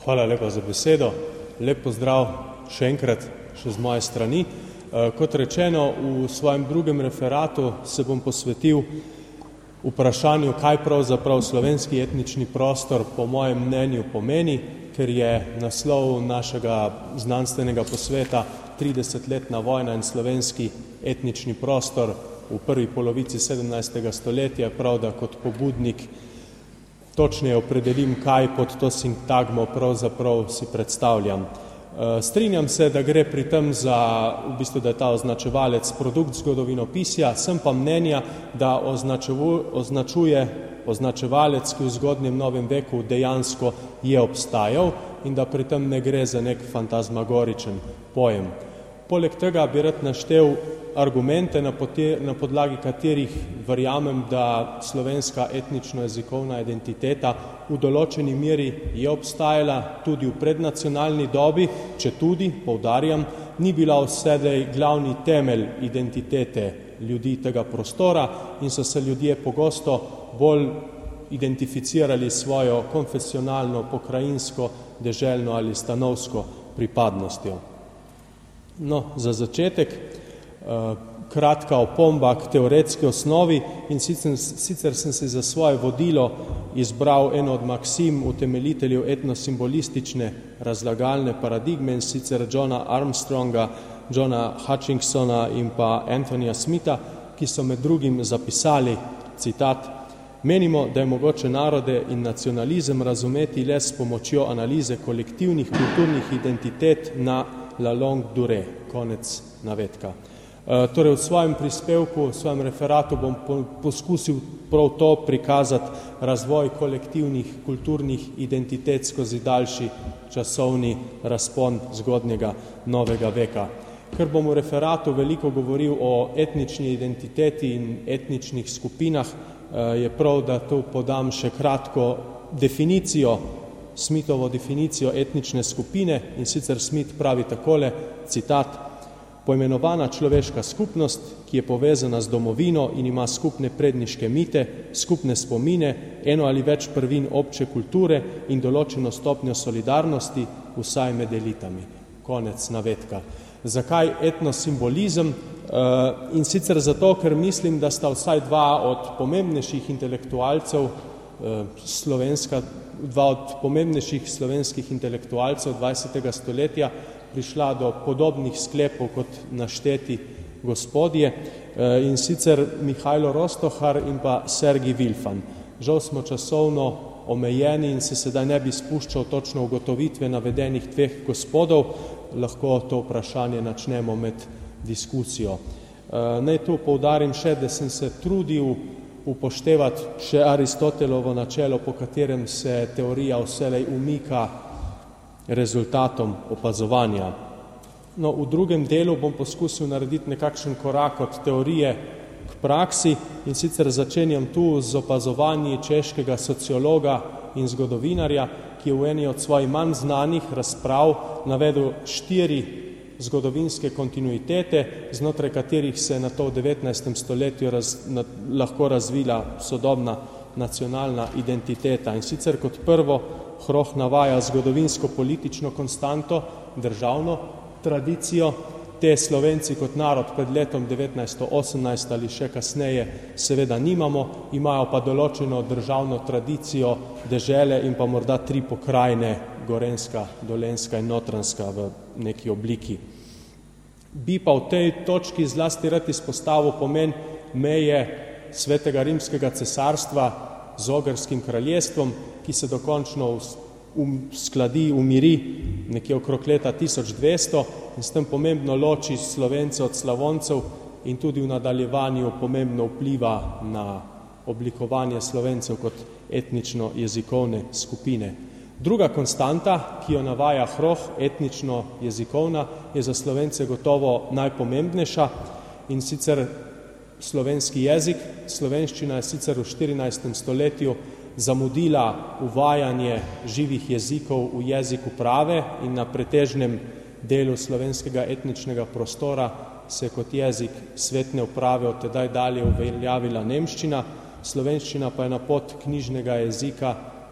Hvala lepa za besedo. Lep pozdrav še enkrat, še z moje strani. Kot rečeno, v svojem drugem referatu se bom posvetil vprašanju, kaj pravzaprav slovenski etnični prostor po mojem mnenju pomeni, ker je naslov našega znanstvenega posveta 30-letna vojna in slovenski etnični prostor v prvi polovici 17. stoletja, prav da kot pobudnik točneje opredelim, kaj pod to sintagmo pravzaprav si predstavljam. Strinjam se, da gre pri tem za, da je ta označevalec produkt zgodovinopisja, sem pa mnenja, da označuje označevalec, ki v zgodnjem novem veku dejansko je obstajal in da pri tem ne gre za nek fantazmagoričen pojem. Poleg tega bi rad naštel argumente, na podlagi katerih verjamem, da slovenska etnično-jezikovna identiteta v določeni meri je obstajala tudi v prednacionalni dobi, če tudi, poudarjam, ni bila vsedaj glavni temelj identitete ljudi tega prostora in so se ljudje pogosto bolj identificirali svojo konfesionalno, pokrajinsko, deželno ali stanovsko pripadnostjo. No, za začetek kratka opomba k teoretski osnovi in sicer sem si za svoje vodilo izbral eno od maksim utemeljiteljev etnosimbolistične razlagalne paradigme in sicer Johna Armstronga, Johna Hutchinsona in pa Anthonyja Smitha, ki so med drugim zapisali, citat, menimo, da je mogoče narode in nacionalizem razumeti le s pomočjo analize kolektivnih kulturnih identitet na la longue durée, konec navedka. Torej v svojem prispevku, v svojem referatu bom poskusil prav to prikazati razvoj kolektivnih kulturnih identitet skozi daljši časovni razpon zgodnjega novega veka. Ker bom v referatu veliko govoril o etnični identiteti in etničnih skupinah, je prav, da tu podam še kratko definicijo, Smithovo definicijo etnične skupine in sicer Smith pravi takole, citat, poimenovana človeška skupnost, ki je povezana z domovino in ima skupne predniške mite, skupne spomine, eno ali več prvin obče kulture in določeno stopnjo solidarnosti, vsaj med elitami. Konec navedka. Zakaj etnosimbolizem? In sicer zato, ker mislim, da sta vsaj dva od pomembnejših slovenskih intelektualcev 20. stoletja prišla do podobnih sklepov kot našteti gospodje, in sicer Mihajlo Rostohar in pa Sergij Vilfan. Žal smo časovno omejeni in se sedaj ne bi spuščal točno ugotovitve navedenih dveh gospodov, lahko to vprašanje načnemo med diskusijo. Naj tu poudarim še, da sem se trudil upoštevati še Aristotelovo načelo, po katerem se teorija vselej umika rezultatom opazovanja. No, v drugem delu bom poskusil narediti nekakšen korak od teorije k praksi in sicer začenjam tu z opazovanji češkega sociologa in zgodovinarja, ki je v eni od svojih manj znanih razprav navedel 4 zgodovinske kontinuitete, znotraj katerih se je nato v 19. stoletju lahko razvila sodobna nacionalna identiteta. In sicer kot prvo Hroh navaja zgodovinsko-politično konstanto, državno tradicijo. Te Slovenci kot narod pred letom 1918 ali še kasneje seveda nimamo, imajo pa določeno državno tradicijo dežele in pa morda 3 pokrajine, Gorenjska, Dolenjska in Notranjska v neki obliki. Bi pa v tej točki zlasti rad izpostavil pomen meje Svetega rimskega cesarstva z Ogrskim kraljestvom, ki se dokončno umiri nekje okrog leta 1200 in s tem pomembno loči Slovence od Slavoncev in tudi v nadaljevanju pomembno vpliva na oblikovanje Slovencev kot etnično-jezikovne skupine. Druga konstanta, ki jo navaja Hroh, etnično-jezikovna, je za Slovence gotovo najpomembnejša in sicer slovenski jezik. Slovenščina je sicer v 14. stoletju zamudila uvajanje živih jezikov v jezik uprave in na pretežnem delu slovenskega etničnega prostora se kot jezik svetne uprave od tedaj dalje uveljavila nemščina, slovenščina pa je na pot knjižnega jezika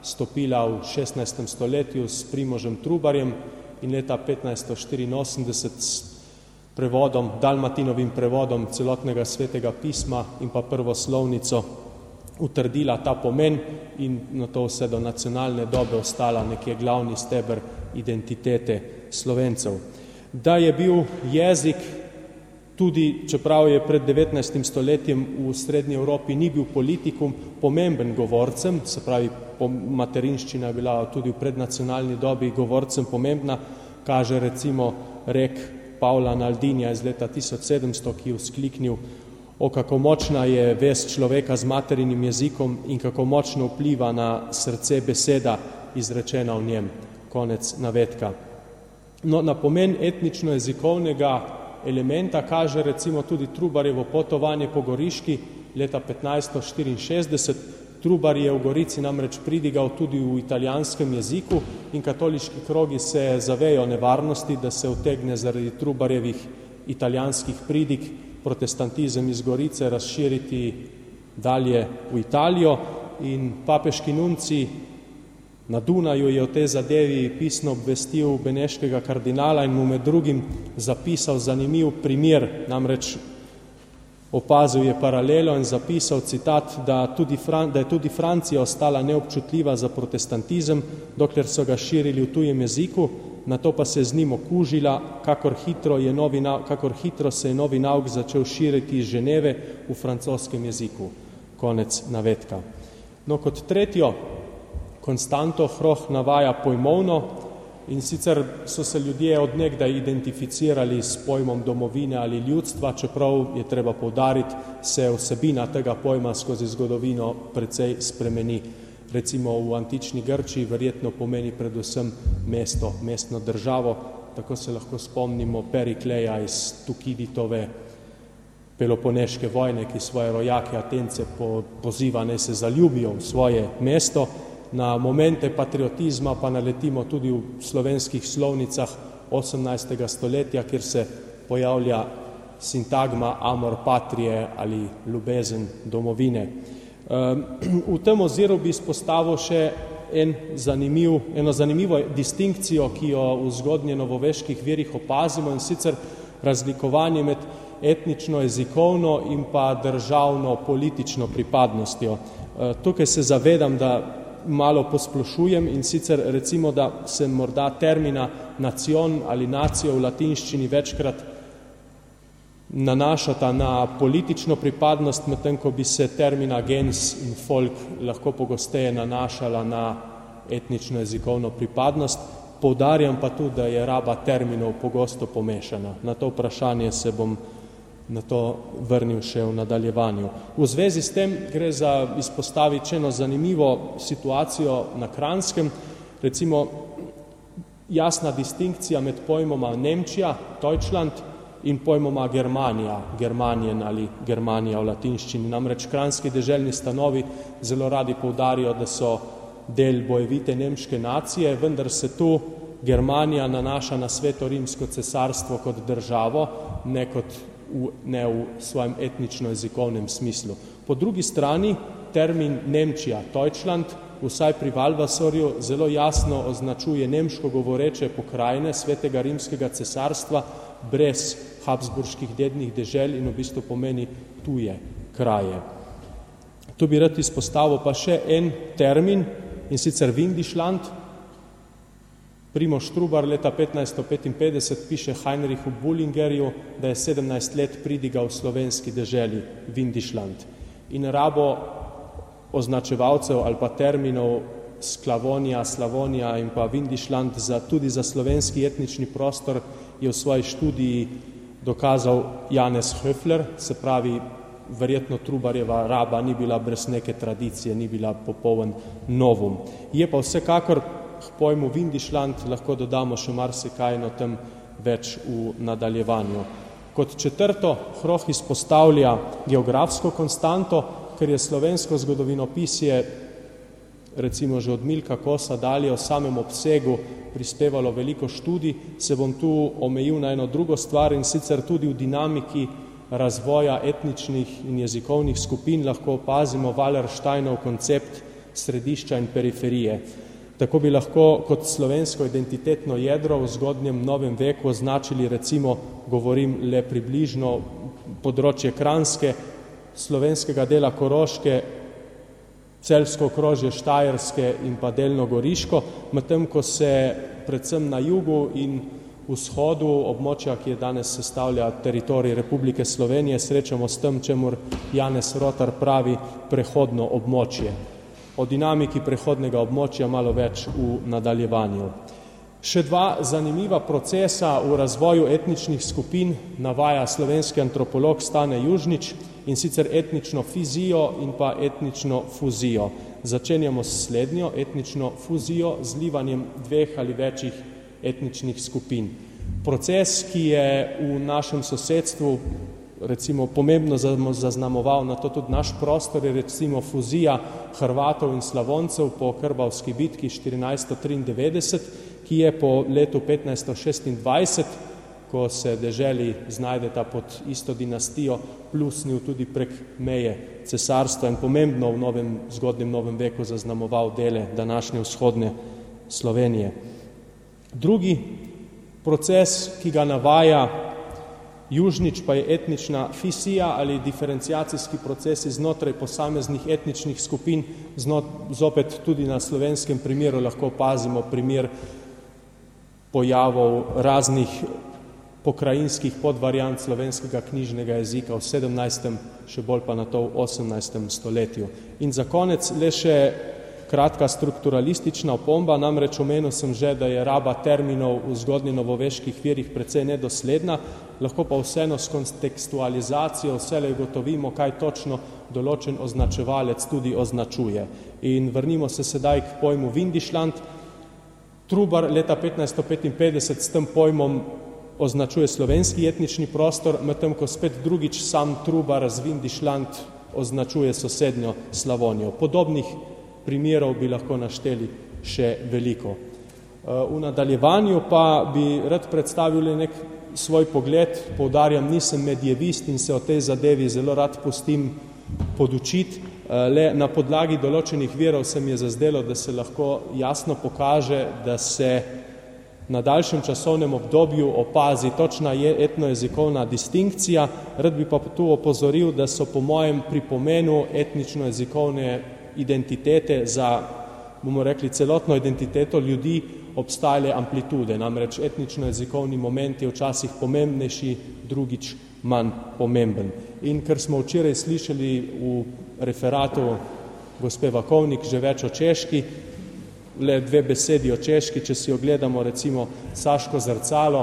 stopila v 16. stoletju s Primožem Trubarjem in leta 1584 s prevodom, Dalmatinovim prevodom celotnega svetega pisma in pa prvo slovnico utrdila ta pomen in na to vse do nacionalne dobe ostala nekje glavni steber identitete Slovencev. Da je bil jezik tudi, čeprav je pred 19. stoletjem v srednji Evropi ni bil politikum, pomemben govorcem, se pravi materinščina je bila tudi v prednacionalni dobi govorcem pomembna, kaže recimo rek Pavla Naldinja iz leta 1700, ki je vzkliknil: o, kako močna je vest človeka z materinim jezikom in kako močno vpliva na srce beseda izrečena v njem. Konec navedka. No, na pomen etnično-jezikovnega elementa kaže recimo tudi Trubarjevo potovanje po Goriški leta 1564. Trubar je v Gorici namreč pridigal tudi v italijanskem jeziku in katoliški krogi se zavejo nevarnosti, da se utegne zaradi Trubarjevih italijanskih pridig protestantizem iz Gorice razširiti dalje v Italijo in papeški nunci na Dunaju je o tej zadevi pisno obvestil beneškega kardinala in mu med drugim zapisal zanimiv primer, namreč opazil je paralelo in zapisal citat, da je tudi Francija ostala neobčutljiva za protestantizem, dokler so ga širili v tujem jeziku, nato pa se je z njim okužila, kakor hitro se je novi nauk začel širiti iz Ženeve v francoskem jeziku. Konec navedka. No, kot tretjo konstanto Hroh navaja pojmovno, in sicer so se ljudje od nekdaj identificirali s pojmom domovine ali ljudstva, čeprav je treba poudariti, se vsebina tega pojma skozi zgodovino precej spremeni. Recimo v antični Grčiji verjetno pomeni predvsem mesto, mestno državo, tako se lahko spomnimo Perikleja iz Tukididove Peloponeške vojne, ki svoje rojake Atence poziva, naj se zaljubijo v svoje mesto. Na momente patriotizma pa naletimo tudi v slovenskih slovnicah 18. stoletja, kjer se pojavlja sintagma amor patrie ali ljubezen domovine. V tem oziru bi izpostavil še eno zanimivo distinkcijo, ki jo v zgodnje novoveških virih opazimo, in sicer razlikovanje med etnično, jezikovno in pa državno politično pripadnostjo. Tukaj se zavedam, da malo posplošujem, in sicer recimo, da se morda termina nacion ali nacijo v latinščini večkrat nanašata na politično pripadnost, medtem ko bi se termina gens in folk lahko pogosteje nanašala na etnično jezikovno pripadnost. Poudarjam pa tudi, da je raba terminov pogosto pomešana. Na to vprašanje se bom na to vrnil še v nadaljevanju. V zvezi s tem gre za izpostaviti eno zanimivo situacijo na Kranjskem, recimo jasna distinkcija med pojmoma Nemčija, Deutschland, in pojmoma Germanija, Germanien ali Germanija v latinščini. Namreč kranjski deželni stanovi zelo radi poudarijo, da so del bojevite nemške nacije, vendar se tu Germanija nanaša na Sveto rimsko cesarstvo kot državo, ne v svojem etnično-jezikovnem smislu. Po drugi strani termin Nemčija, Deutschland, vsaj pri Valvasorju zelo jasno označuje nemško govoreče pokrajine Svetega rimskega cesarstva brez habsburških dednih dežel in v bistvu pomeni tuje kraje. Tu bi rad izpostavil pa še en termin, in sicer Windischland. Primož Trubar leta 1555 piše Heinrichu Bullingerju, da je 17 let pridigal v slovenski deželi Windischland. In rabo označevalcev ali pa terminov Sklavonija, Slavonija in pa Windischland tudi za slovenski etnični prostor je v svoji študiji dokazal Janez Höfler, se pravi, verjetno Trubarjeva raba ni bila brez neke tradicije, ni bila popoln novum. Je pa vsekakor k pojmu Windischland lahko dodamo še marsikaj, o tem več v nadaljevanju. Kot četrto Hroh izpostavlja geografsko konstanto, ker je slovensko zgodovinopisje recimo že od Milka Kosa dalje o samem obsegu prispevalo veliko študij, se bom tu omejil na eno drugo stvar, in sicer tudi v dinamiki razvoja etničnih in jezikovnih skupin lahko opazimo Wallersteinov koncept središča in periferije. Tako bi lahko kot slovensko identitetno jedro v zgodnjem novem veku označili, recimo, govorim le približno, področje Kranjske, slovenskega dela Koroške, Celjsko okrožje Štajerske in pa delno Goriško, medtem ko se predvsem na jugu in vzhodu območja, ki je danes sestavlja teritorij Republike Slovenije, srečamo s tem, čemur Janez Rotar pravi prehodno območje. O dinamiki prehodnega območja malo več v nadaljevanju. Še dva zanimiva procesa v razvoju etničnih skupin navaja slovenski antropolog Stane Južnič, in sicer etnično fizijo in pa etnično fuzijo. Začenjamo s slednjo, etnično fuzijo, z zlivanjem dveh ali večjih etničnih skupin. Proces, ki je v našem sosedstvu recimo pomembno zaznamoval na to tudi naš prostor, je recimo fuzija Hrvatov in Slavoncev po Krbavski bitki 1493, ki je po letu 1526, ko se deželi znajdeta pod isto dinastijo, plusnil tudi prek meje cesarstva in pomembno v zgodnjem novem veku zaznamoval dele današnje vzhodne Slovenije. Drugi proces, ki ga navaja Južnič, pa je etnična fisija ali diferenciacijski procesi znotraj posameznih etničnih skupin. Zopet tudi na slovenskem primeru lahko opazimo primer pojavov raznih pokrajinskih podvariant slovenskega knjižnega jezika v 17., še bolj pa na to v 18. stoletju. In za konec le še kratka strukturalistična opomba, namreč omenil sem že, da je raba terminov v zgodnje novoveških virih precej nedosledna, lahko pa vseeno s kontekstualizacijo vselej gotovimo, kaj točno določen označevalec tudi označuje. In vrnimo se sedaj k pojmu Windischland. Trubar leta 1555 s tem pojmom označuje slovenski etnični prostor, medtem ko spet drugič sam Trubar z Windischland označuje sosednjo Slavonijo. Podobnih primerov bi lahko našteli še veliko. V nadaljevanju pa bi rad predstavil nek svoj pogled, poudarjam, nisem medjevist in se o tej zadevi zelo rad pustim podučiti, le na podlagi določenih virov se mi je zazdelo, da se lahko jasno pokaže, da se na daljšem časovnem obdobju opazi točna etnojezikovna distinkcija. Rad bi pa tu opozoril, da so po mojem pri pomenu etnično-jezikovne identitete za, bomo rekli, celotno identiteto ljudi obstajale amplitude. Namreč etnično-jezikovni moment je včasih pomembnejši, drugič manj pomemben. In ker smo včeraj slišali v referatu gospe Vakovnik že več o Češki, le dve besedi o Češki, če si ogledamo recimo Saško zrcalo,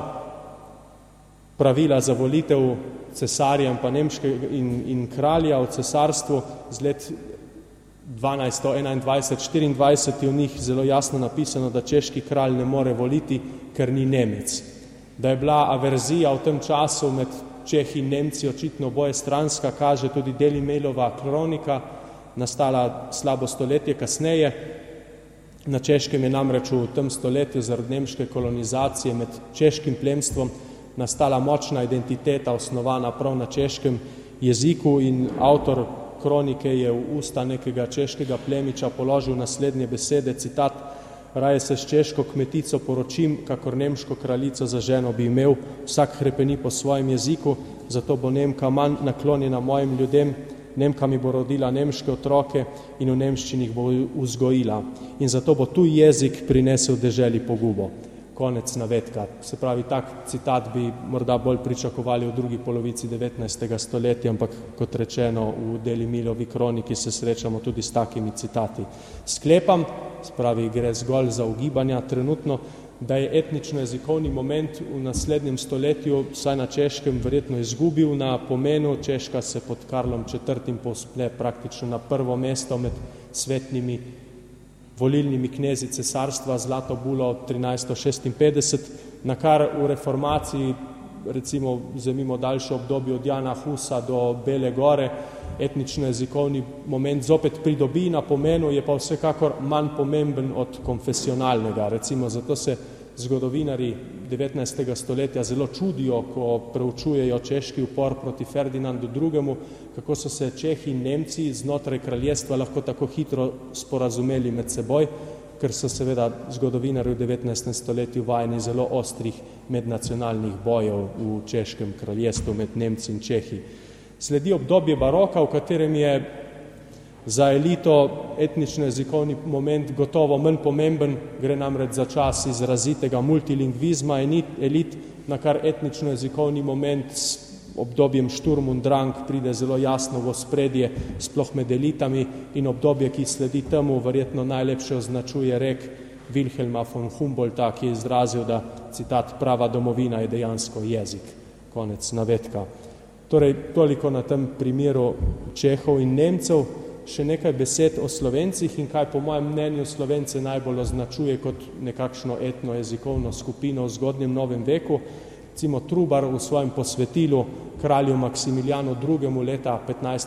pravila za volitev cesarja in pa nemškega in kralja v cesarstvu z let 1221-24 je v njih zelo jasno napisano, da češki kralj ne more voliti, ker ni Nemec. Da je bila averzija v tem času med Čehi in Nemci očitno oboje stranska, kaže tudi Delimelova kronika, nastala slabo stoletje kasneje. Na Češkem je namreč v tem stoletju zaradi nemške kolonizacije med češkim plemstvom nastala močna identiteta, osnovana prav na češkem jeziku, in avtor kronike je v usta nekega češkega plemiča položil naslednje besede, citat: "Raje se s češko kmetico poročim, kakor nemško kraljico za ženo bi imel, vsak hrepeni po svojem jeziku, zato bo Nemka manj naklonjena mojim ljudem, Nemka mi bo rodila nemške otroke in v nemščini jih bo vzgojila. In zato bo tuj jezik prinesel deželi pogubo." Konec navedka. Se pravi, tak citat bi morda bolj pričakovali v drugi polovici 19. stoletja, ampak kot rečeno, v Delimilovi kroniki se srečamo tudi s takimi citati. Sklepam, se pravi, gre zgolj za ugibanja trenutno, da je etnično-jezikovni moment v naslednjem stoletju, vsaj na Češkem, verjetno izgubil na pomenu. Češka se pod Karlom IV. Povzpne praktično na prvo mesto med svetnimi volilnimi knezi cesarstva Zlato bulo 1356, na kar v reformaciji, recimo vzemimo daljše obdobje od Jana Husa do Bele gore, etnično-jezikovni moment zopet pridobi na pomenu, je pa vsekakor manj pomemben od konfesionalnega. Recimo zato se zgodovinarji 19. stoletja zelo čudijo, ko preučujejo češki upor proti Ferdinandu II., kako so se Čehi in Nemci znotraj kraljestva lahko tako hitro sporazumeli med seboj, ker so seveda zgodovinarji v 19. stoletju vajeni zelo ostrih mednacionalnih bojev v češkem kraljestvu med Nemci in Čehi. Sledi obdobje baroka, v katerem je za elito etnično-jezikovni moment gotovo manj pomemben, gre namreč za čas izrazitega multilingvizma elit, na kar etnično-jezikovni moment s obdobjem Sturm und Drang pride zelo jasno v ospredje, sploh med elitami, in obdobje, ki sledi temu, verjetno najlepše označuje rek Wilhelma von Humboldta, ki je izrazil, da, citat, prava domovina je dejansko jezik. Konec navedka. Torej, toliko na tem primeru Čehov in Nemcev. Še nekaj besed o Slovencih in kaj po mojem mnenju Slovence najbolj označuje kot nekakšno etno-jezikovno skupino v zgodnjem novem veku. Recimo Trubar v svojem posvetilu kralju Maksimiljanu II. Leta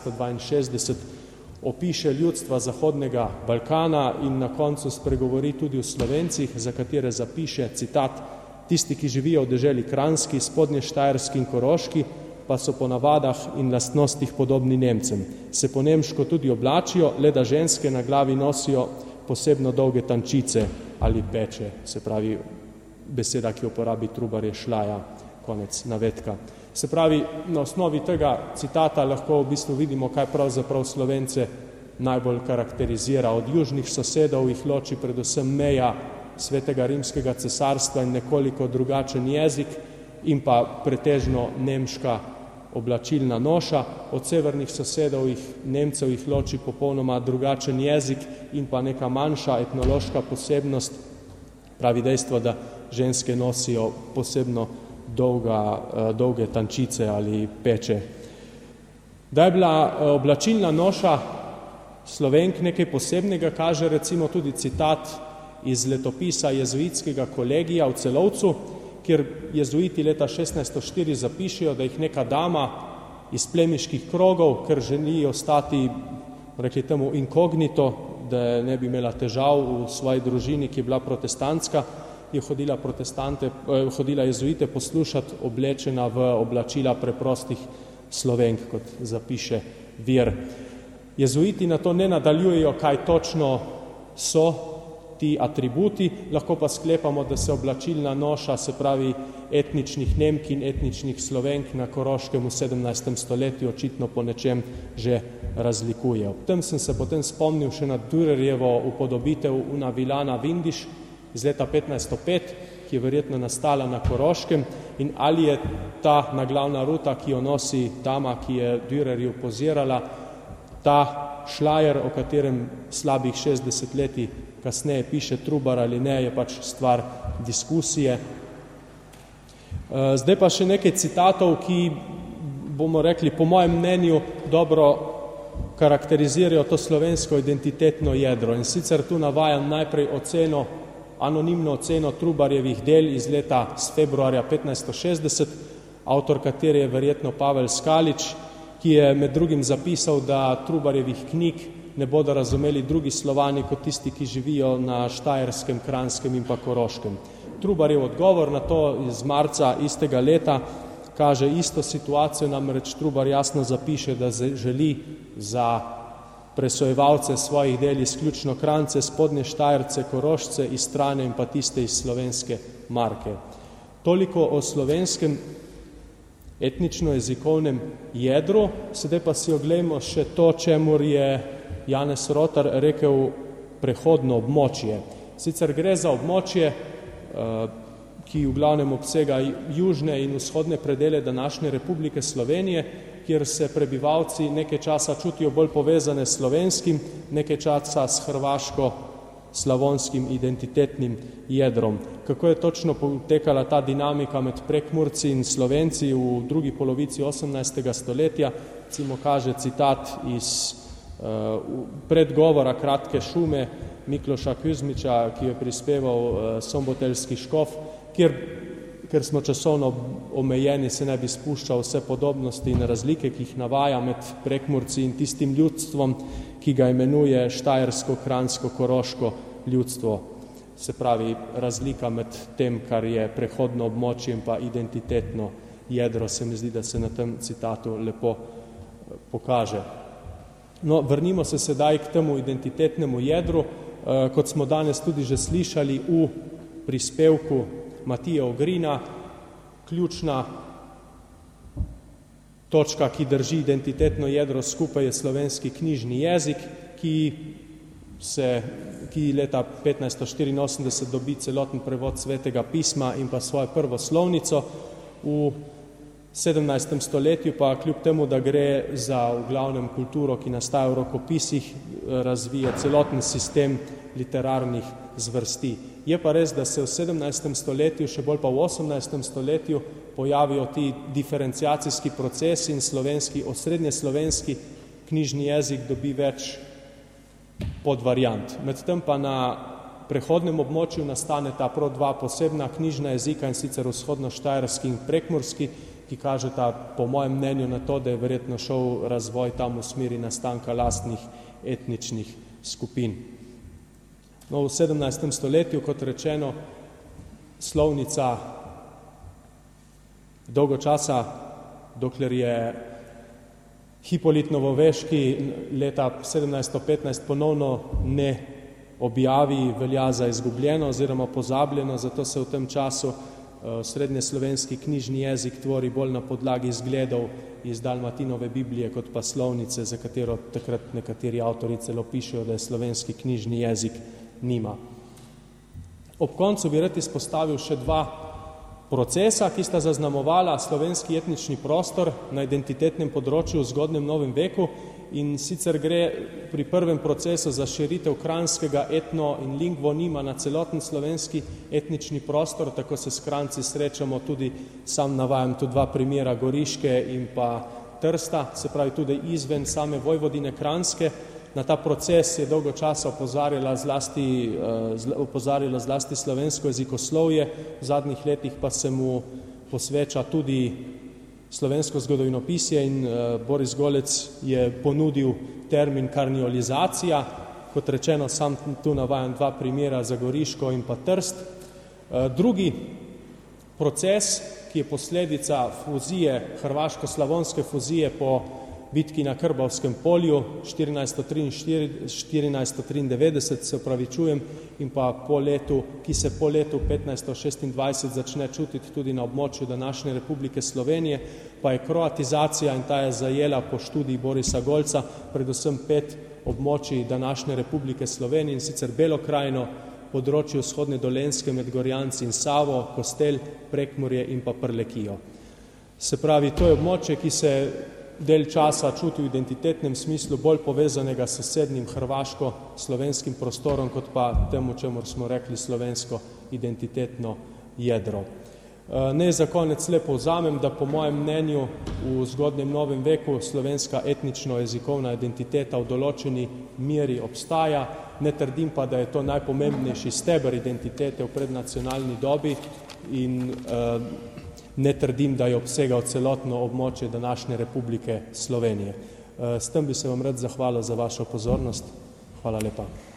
1562 opiše ljudstva Zahodnega Balkana in na koncu spregovori tudi o Slovencih, za katere zapiše, citat, tisti, ki živijo v deželi Kranjski, Spodnještajerski in Koroški, pa so po navadah in lastnostih podobni Nemcem. Se po nemško tudi oblačijo, le da ženske na glavi nosijo posebno dolge tančice ali peče, se pravi beseda, ki uporabi Trubar, je šlaja, konec navedka. Se pravi, na osnovi tega citata lahko v bistvu vidimo, kaj pravzaprav Slovence najbolj karakterizira. Od južnih sosedov jih loči predvsem meja Svetega rimskega cesarstva in nekoliko drugačen jezik in pa pretežno nemška oblačilna noša. Od severnih sosedov Nemcev jih loči popolnoma drugačen jezik in pa neka manjša etnološka posebnost, pravi dejstvo, da ženske nosijo posebno dolge tančice ali peče. Da je bila oblačilna noša Slovenk nekaj posebnega, kaže recimo tudi citat iz letopisa jezuitskega kolegija v Celovcu, kjer jezuiti leta 1604 zapišejo, da jih neka dama iz plemiških krogov, ker želi ostati, rekli temu, inkognito, da ne bi imela težav v svoji družini, ki je bila protestantska, je hodila jezuite poslušati oblečena v oblačila preprostih Slovenk, kot zapiše vir. Jezuiti na to ne nadaljujejo, kaj točno so ti atributi, lahko pa sklepamo, da se oblačilna noša, se pravi etničnih Nemk in etničnih Slovenk na Koroškem v 17. stoletju očitno po nečem že razlikuje. Ob tem sem se potem spomnil še na Dürerjevo upodobitev Una Vilana Vindiš iz leta 1505, ki je verjetno nastala na Koroškem, in ali je ta naglavna ruta, ki jo nosi dama, ki je Dürerju pozirala, ta šlajer, o katerem slabih 60 leti kasneje piše Trubar ali ne, je pač stvar diskusije. Zdaj pa še nekaj citatov, ki, bomo rekli, po mojem mnenju dobro karakterizirajo to slovensko identitetno jedro. In sicer tu navajam najprej anonimno oceno Trubarjevih del iz leta februarja 1560, avtor katere je verjetno Pavel Skalič, ki je med drugim zapisal, da Trubarjevih knjig ne bodo razumeli drugi Slovani kot tisti, ki živijo na Štajerskem, Kranjskem in pa Koroškem. Trubarjev odgovor na to iz marca istega leta kaže isto situacijo, namreč Trubar jasno zapiše, da želi za presojevalce svojih del izključno Kranjce, Spodnje Štajerce, Korošce, Istrane in pa tiste iz slovenske marke. Toliko o slovenskem etnično-jezikovnem jedru, sedaj pa si oglejmo še to, čemur je Janez Rotar rekel prehodno območje. Sicer gre za območje, ki v glavnem obsega južne in vzhodne predele današnje Republike Slovenije, kjer se prebivalci nekaj časa čutijo bolj povezane s slovenskim, nekaj časa s hrvaško-slavonskim identitetnim jedrom. Kako je točno potekala ta dinamika med Prekmurci in Slovenci v drugi polovici 18. stoletja, recimo kaže citat iz predgovora Kratke šume Mikloša Kuzmiča, ki je prispeval somboteljski škof, ker smo časovno omejeni, se ne bi spuščal vse podobnosti in razlike, ki jih navaja med Prekmurci in tistim ljudstvom, ki ga imenuje štajersko, kranjsko, koroško ljudstvo. se pravi razlika med tem, kar je prehodno območje in pa identitetno jedro, se mi zdi, da se na tem citatu lepo pokaže. No, vrnimo se sedaj k temu identitetnemu jedru. Kot smo danes tudi že slišali v prispevku Matije Ogrina, ključna točka, ki drži identitetno jedro skupaj, je slovenski knjižni jezik, ki leta 1584 dobi celoten prevod Svetega pisma in pa svojo prvo slovnico. V 17. stoletju pa kljub temu, da gre za v glavnem kulturo, ki nastaja v rokopisih, razvija celoten sistem literarnih zvrsti. Je pa res, da se v 17. stoletju, še bolj pa v 18. stoletju, pojavijo ti diferenciacijski procesi in osrednjeslovenski knjižni jezik dobi več podvariant. Medtem pa na prehodnem območju nastaneta prav dva posebna knjižna jezika, in sicer vzhodno-štajerski in prekmurski, ki kažeta po mojem mnenju na to, da je verjetno šel razvoj tam v smeri nastanka lastnih etničnih skupin. No, v 17. stoletju, kot rečeno, slovnica dolgo časa, dokler je Hipolit Novoveški leta 1715 ponovno ne objavi, velja za izgubljeno oziroma pozabljeno, zato se v tem času srednjeslovenski knjižni jezik tvori bolj na podlagi zgledov iz Dalmatinove Biblije kot pa slovnice, za katero takrat nekateri avtori celo pišejo, da je slovenski knjižni jezik nima. Ob koncu bi rad izpostavil še dva procesa, ki sta zaznamovala slovenski etnični prostor na identitetnem področju v zgodnjem novem veku, in sicer gre pri prvem procesu za širitev kranjskega etno in lingvonima na celoten slovenski etnični prostor. Tako se s Kranjci srečamo tudi, sam navajam tu dva primera, Goriške in pa Trsta, se pravi tudi izven same Vojvodine Kranjske. Na ta proces je dolgo časa opozarjalo zlasti slovensko jezikoslovje, v zadnjih letih pa se mu posveča tudi slovensko zgodovinopisje in Boris Golec je ponudil termin karniolizacija. Kot rečeno, sam tu navajam dva primera za Goriško in pa Trst. Drugi proces, ki je posledica fuzije, hrvaško-slavonske fuzije po bitki na Krbavskem polju 1493, se opravičujem, in pa ki se po letu 1526 začne čutiti tudi na območju današnje Republike Slovenije, pa je kroatizacija, in ta je zajela po študiji Borisa Golca predvsem 5 območij današnje Republike Slovenije, in sicer Belo krajino, področje vzhodne Dolenjske med Gorjanci in Savo, Kostel, Prekmurje in pa Prlekijo. Se pravi, to je območje, ki se del časa čuti v identitetnem smislu bolj povezanega s sosednjim hrvaško-slovenskim prostorom, kot pa temu, čemur smo rekli slovensko identitetno jedro. Naj za konec lepo povzamem, da po mojem mnenju v zgodnjem novem veku slovenska etnično-jezikovna identiteta v določeni meri obstaja. Ne trdim pa, da je to najpomembnejši steber identitete v prednacionalni dobi in ne trdim, da je obsegal celotno območje današnje Republike Slovenije. S tem bi se vam rad zahvalil za vašo pozornost. Hvala lepa.